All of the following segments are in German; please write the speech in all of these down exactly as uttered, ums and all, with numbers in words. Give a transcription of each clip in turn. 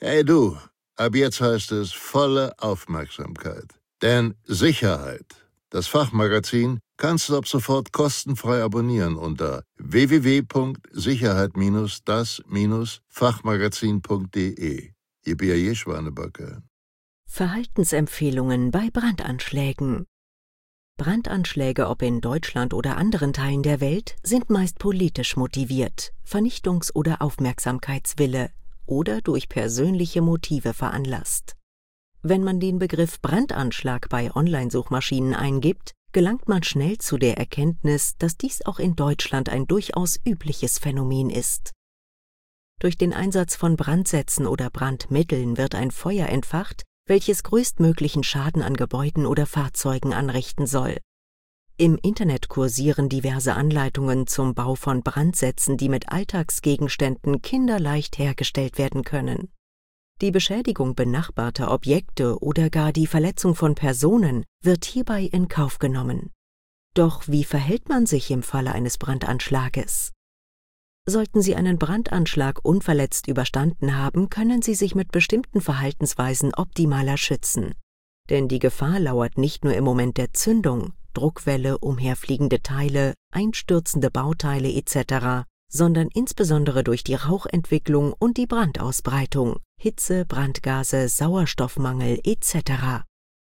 Hey du, ab jetzt heißt es volle Aufmerksamkeit. Denn Sicherheit, das Fachmagazin, kannst du ab sofort kostenfrei abonnieren unter w w w punkt sicherheit das Fachmagazin punkt de. Ihr B A J-Schwanebacke. Verhaltensempfehlungen bei Brandanschlägen. Brandanschläge, ob in Deutschland oder anderen Teilen der Welt, sind meist politisch motiviert, Vernichtungs- oder Aufmerksamkeitswille oder durch persönliche Motive veranlasst. Wenn man den Begriff Brandanschlag bei Online-Suchmaschinen eingibt, gelangt man schnell zu der Erkenntnis, dass dies auch in Deutschland ein durchaus übliches Phänomen ist. Durch den Einsatz von Brandsätzen oder Brandmitteln wird ein Feuer entfacht, welches größtmöglichen Schaden an Gebäuden oder Fahrzeugen anrichten soll. Im Internet kursieren diverse Anleitungen zum Bau von Brandsätzen, die mit Alltagsgegenständen kinderleicht hergestellt werden können. Die Beschädigung benachbarter Objekte oder gar die Verletzung von Personen wird hierbei in Kauf genommen. Doch wie verhält man sich im Falle eines Brandanschlages? Sollten Sie einen Brandanschlag unverletzt überstanden haben, können Sie sich mit bestimmten Verhaltensweisen optimaler schützen. Denn die Gefahr lauert nicht nur im Moment der Zündung, Druckwelle, umherfliegende Teile, einstürzende Bauteile et cetera, sondern insbesondere durch die Rauchentwicklung und die Brandausbreitung, Hitze, Brandgase, Sauerstoffmangel et cetera.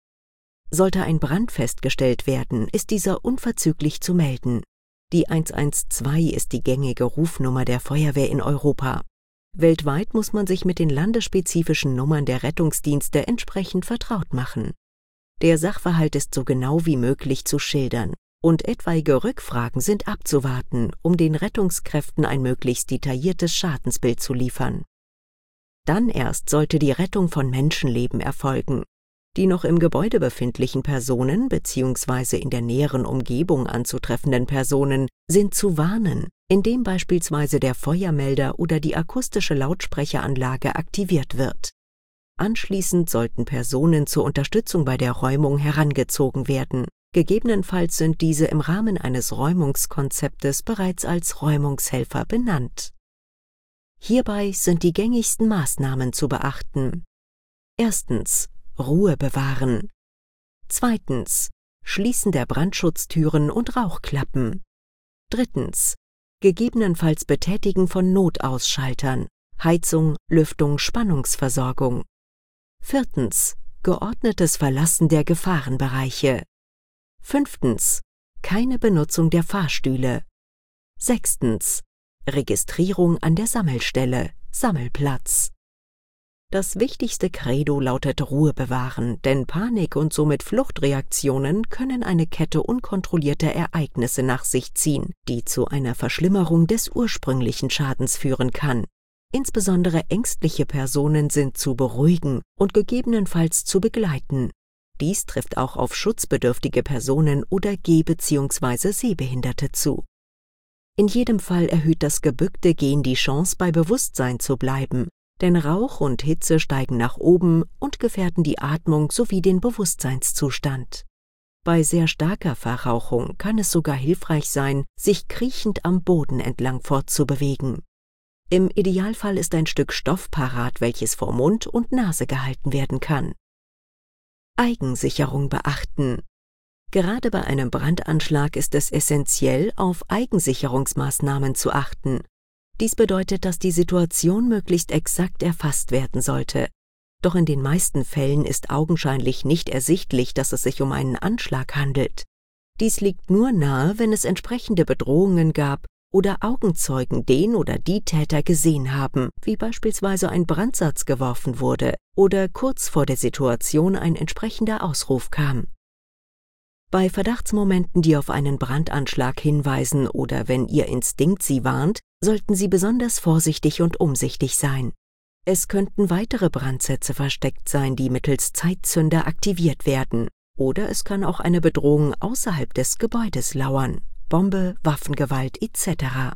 Sollte ein Brand festgestellt werden, ist dieser unverzüglich zu melden. Die eins eins zwei ist die gängige Rufnummer der Feuerwehr in Europa. Weltweit muss man sich mit den landesspezifischen Nummern der Rettungsdienste entsprechend vertraut machen. Der Sachverhalt ist so genau wie möglich zu schildern und etwaige Rückfragen sind abzuwarten, um den Rettungskräften ein möglichst detailliertes Schadensbild zu liefern. Dann erst sollte die Rettung von Menschenleben erfolgen. Die noch im Gebäude befindlichen Personen bzw. in der näheren Umgebung anzutreffenden Personen sind zu warnen, indem beispielsweise der Feuermelder oder die akustische Lautsprecheranlage aktiviert wird. Anschließend sollten Personen zur Unterstützung bei der Räumung herangezogen werden. Gegebenenfalls sind diese im Rahmen eines Räumungskonzeptes bereits als Räumungshelfer benannt. Hierbei sind die gängigsten Maßnahmen zu beachten. Erstens. Ruhe bewahren. Zweitens. Schließen der Brandschutztüren und Rauchklappen. Drittens. Gegebenenfalls Betätigen von Notausschaltern, Heizung, Lüftung, Spannungsversorgung. Viertens. Geordnetes Verlassen der Gefahrenbereiche. Fünftens. Keine Benutzung der Fahrstühle. Sechstens. Registrierung an der Sammelstelle, Sammelplatz. Das wichtigste Credo lautet Ruhe bewahren, denn Panik und somit Fluchtreaktionen können eine Kette unkontrollierter Ereignisse nach sich ziehen, die zu einer Verschlimmerung des ursprünglichen Schadens führen kann. Insbesondere ängstliche Personen sind zu beruhigen und gegebenenfalls zu begleiten. Dies trifft auch auf schutzbedürftige Personen oder Geh- bzw. Sehbehinderte zu. In jedem Fall erhöht das gebückte Gehen die Chance, bei Bewusstsein zu bleiben, denn Rauch und Hitze steigen nach oben und gefährden die Atmung sowie den Bewusstseinszustand. Bei sehr starker Verrauchung kann es sogar hilfreich sein, sich kriechend am Boden entlang fortzubewegen. Im Idealfall ist ein Stück Stoff parat, welches vor Mund und Nase gehalten werden kann. Eigensicherung beachten. Gerade bei einem Brandanschlag ist es essentiell, auf Eigensicherungsmaßnahmen zu achten. Dies bedeutet, dass die Situation möglichst exakt erfasst werden sollte. Doch in den meisten Fällen ist augenscheinlich nicht ersichtlich, dass es sich um einen Anschlag handelt. Dies liegt nur nahe, wenn es entsprechende Bedrohungen gab oder Augenzeugen den oder die Täter gesehen haben, wie beispielsweise ein Brandsatz geworfen wurde oder kurz vor der Situation ein entsprechender Ausruf kam. Bei Verdachtsmomenten, die auf einen Brandanschlag hinweisen oder wenn Ihr Instinkt Sie warnt, sollten Sie besonders vorsichtig und umsichtig sein. Es könnten weitere Brandsätze versteckt sein, die mittels Zeitzünder aktiviert werden. Oder es kann auch eine Bedrohung außerhalb des Gebäudes lauern, Bombe, Waffengewalt et cetera.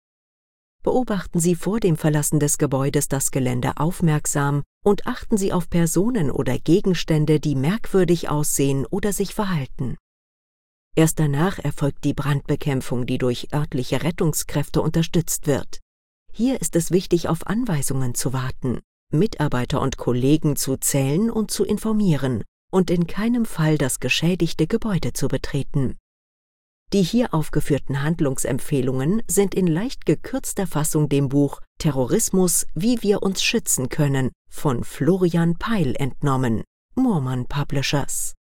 Beobachten Sie vor dem Verlassen des Gebäudes das Gelände aufmerksam und achten Sie auf Personen oder Gegenstände, die merkwürdig aussehen oder sich verhalten. Erst danach erfolgt die Brandbekämpfung, die durch örtliche Rettungskräfte unterstützt wird. Hier ist es wichtig, auf Anweisungen zu warten. Mitarbeiter und Kollegen zu zählen und zu informieren und in keinem Fall das geschädigte Gebäude zu betreten. Die hier aufgeführten Handlungsempfehlungen sind in leicht gekürzter Fassung dem Buch »Terrorismus, wie wir uns schützen können« von Florian Peil entnommen, Moorman Publishers.